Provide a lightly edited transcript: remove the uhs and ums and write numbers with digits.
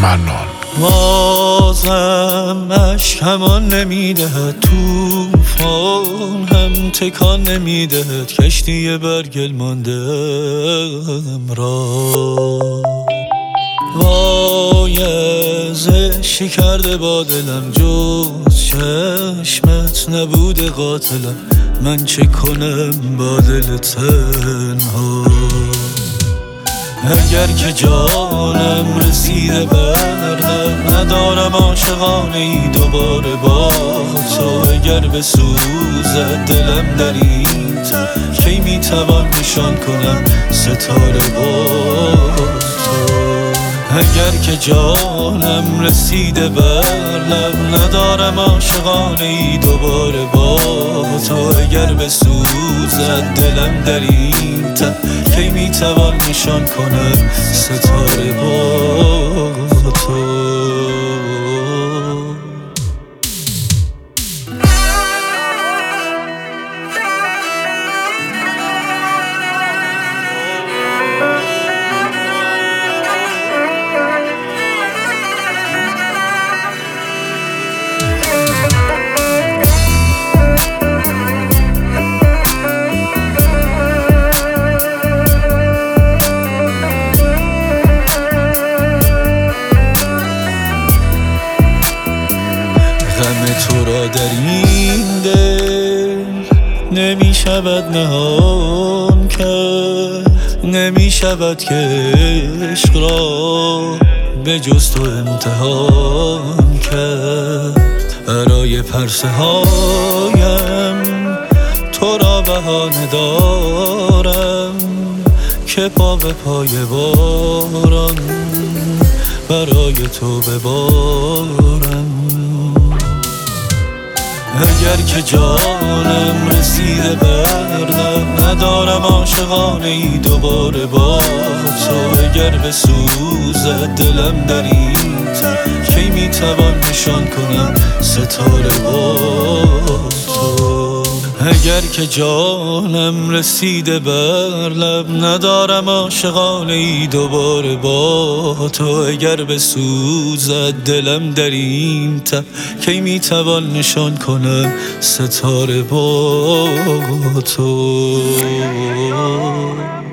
منان. بازم اشکمان نمیدهد، توفان هم تکان نمیدهد، کشتی برگل ماندم را. وای ازشی کرده با دلم، جز چشمت نبوده قاتلم، من چه کنم با دل تنها. اگر که جانم رسیده بر لب، ندارم عاشقانه ای دوباره با تو. اگر بسوزد دلم در این تب، کی میتوان نشان کنم ستاره با تو. اگر که جانم رسیده بر لب، ندارم عاشقانه ای دوباره با تو. اگر بسوزد دلم در این تب، کی میتوان نشان کنم ستاره با تو. غم تو را در این دل نمی شود نهان کرد، نمی شود که عشق را به جز تو امتحان کرد. برای پرسه هایم تو را بهانه دارم، که پا به پای باران برای تو ببارم. اگر که جانم رسیده بر لب، ندارم عاشقانه ای دوباره با تو. اگر بسوزد دلم در این تب، کی میتوان نشان کنم ستاره با تو. اگر که جانم رسیده بر لب، ندارم عاشقانه ای دوباره با تو. اگر بسوزد دلم در این تب، کی میتوان نشان کنم ستاره با تو.